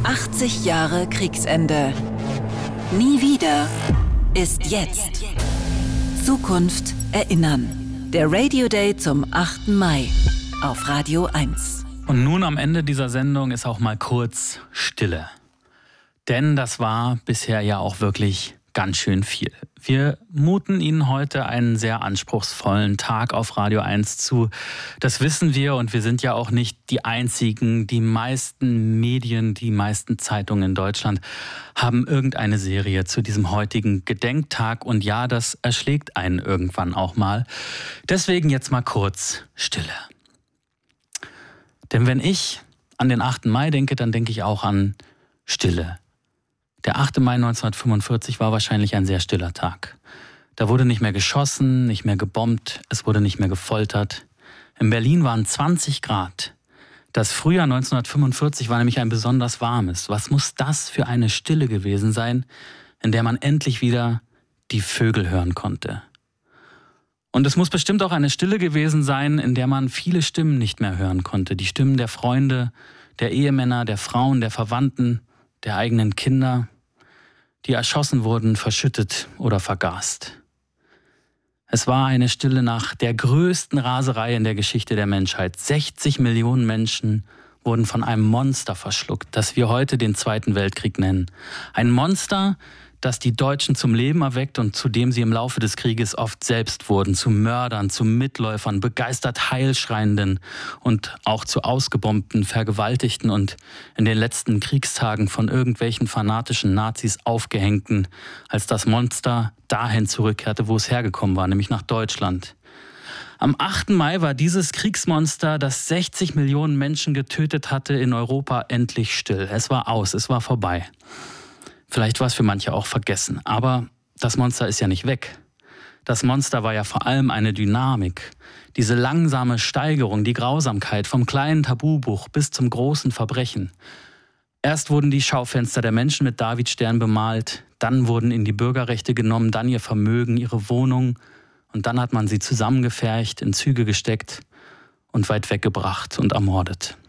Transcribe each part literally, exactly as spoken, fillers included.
achtzig Jahre Kriegsende. Nie wieder ist jetzt. Zukunft erinnern. Der Radio Day zum achten Mai auf Radio eins. Und nun am Ende dieser Sendung ist auch mal kurz Stille. Denn das war bisher ja auch wirklich ganz schön viel. Wir muten Ihnen heute einen sehr anspruchsvollen Tag auf Radio eins zu. Das wissen wir und wir sind ja auch nicht die einzigen. Die meisten Medien, die meisten Zeitungen in Deutschland haben irgendeine Serie zu diesem heutigen Gedenktag. Und ja, das erschlägt einen irgendwann auch mal. Deswegen jetzt mal kurz Stille. Denn wenn ich an den achten Mai denke, dann denke ich auch an Stille. Der achte Mai neunzehnhundertfünfundvierzig war wahrscheinlich ein sehr stiller Tag. Da wurde nicht mehr geschossen, nicht mehr gebombt, es wurde nicht mehr gefoltert. In Berlin waren zwanzig Grad. Das Frühjahr neunzehnhundertfünfundvierzig war nämlich ein besonders warmes. Was muss das für eine Stille gewesen sein, in der man endlich wieder die Vögel hören konnte? Und es muss bestimmt auch eine Stille gewesen sein, in der man viele Stimmen nicht mehr hören konnte. Die Stimmen der Freunde, der Ehemänner, der Frauen, der Verwandten, der eigenen Kinder, die erschossen wurden, verschüttet oder vergast. Es war eine Stille nach der größten Raserei in der Geschichte der Menschheit. sechzig Millionen Menschen wurden von einem Monster verschluckt, das wir heute den Zweiten Weltkrieg nennen. Ein Monster, das die Deutschen zum Leben erweckt und zu dem sie im Laufe des Krieges oft selbst wurden, zu Mördern, zu Mitläufern, begeistert Heilschreienden und auch zu ausgebombten, vergewaltigten und in den letzten Kriegstagen von irgendwelchen fanatischen Nazis aufgehängten, als das Monster dahin zurückkehrte, wo es hergekommen war, nämlich nach Deutschland. Am achten Mai war dieses Kriegsmonster, das sechzig Millionen Menschen getötet hatte, in Europa endlich still. Es war aus, es war vorbei. Vielleicht war es für manche auch vergessen, aber das Monster ist ja nicht weg. Das Monster war ja vor allem eine Dynamik. Diese langsame Steigerung, die Grausamkeit vom kleinen Tabubuch bis zum großen Verbrechen. Erst wurden die Schaufenster der Menschen mit Davidstern bemalt, dann wurden ihnen die Bürgerrechte genommen, dann ihr Vermögen, ihre Wohnung und dann hat man sie zusammengefercht, in Züge gesteckt und weit weggebracht und ermordet.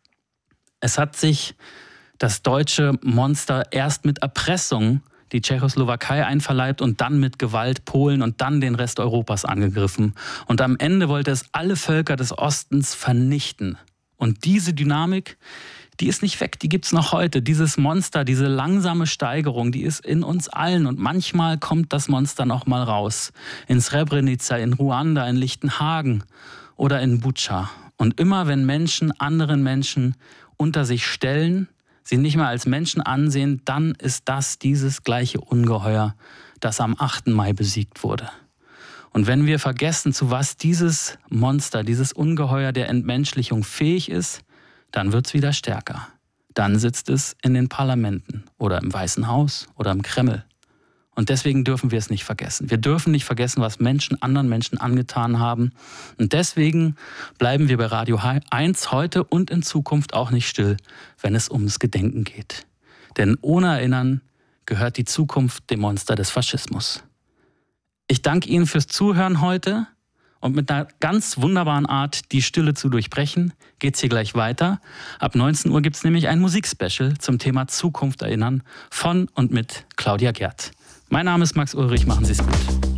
Es hat sich das deutsche Monster erst mit Erpressung die Tschechoslowakei einverleibt und dann mit Gewalt Polen und dann den Rest Europas angegriffen. Und am Ende wollte es alle Völker des Ostens vernichten. Und diese Dynamik, die ist nicht weg, die gibt's noch heute. Dieses Monster, diese langsame Steigerung, die ist in uns allen. Und manchmal kommt das Monster noch mal raus. In Srebrenica, in Ruanda, in Lichtenhagen oder in Butscha. Und immer wenn Menschen anderen Menschen unter sich stellen, sie nicht mehr als Menschen ansehen, dann ist das dieses gleiche Ungeheuer, das am achten Mai besiegt wurde. Und wenn wir vergessen, zu was dieses Monster, dieses Ungeheuer der Entmenschlichung fähig ist, dann wird es wieder stärker. Dann sitzt es in den Parlamenten oder im Weißen Haus oder im Kreml. Und deswegen dürfen wir es nicht vergessen. Wir dürfen nicht vergessen, was Menschen anderen Menschen angetan haben. Und deswegen bleiben wir bei Radio eins heute und in Zukunft auch nicht still, wenn es ums Gedenken geht. Denn ohne Erinnern gehört die Zukunft dem Monster des Faschismus. Ich danke Ihnen fürs Zuhören heute und mit einer ganz wunderbaren Art, die Stille zu durchbrechen, geht's hier gleich weiter. Ab neunzehn Uhr gibt's nämlich ein Musikspecial zum Thema Zukunft erinnern von und mit Claudia Gerd. Mein Name ist Max Ulrich, machen Sie es gut.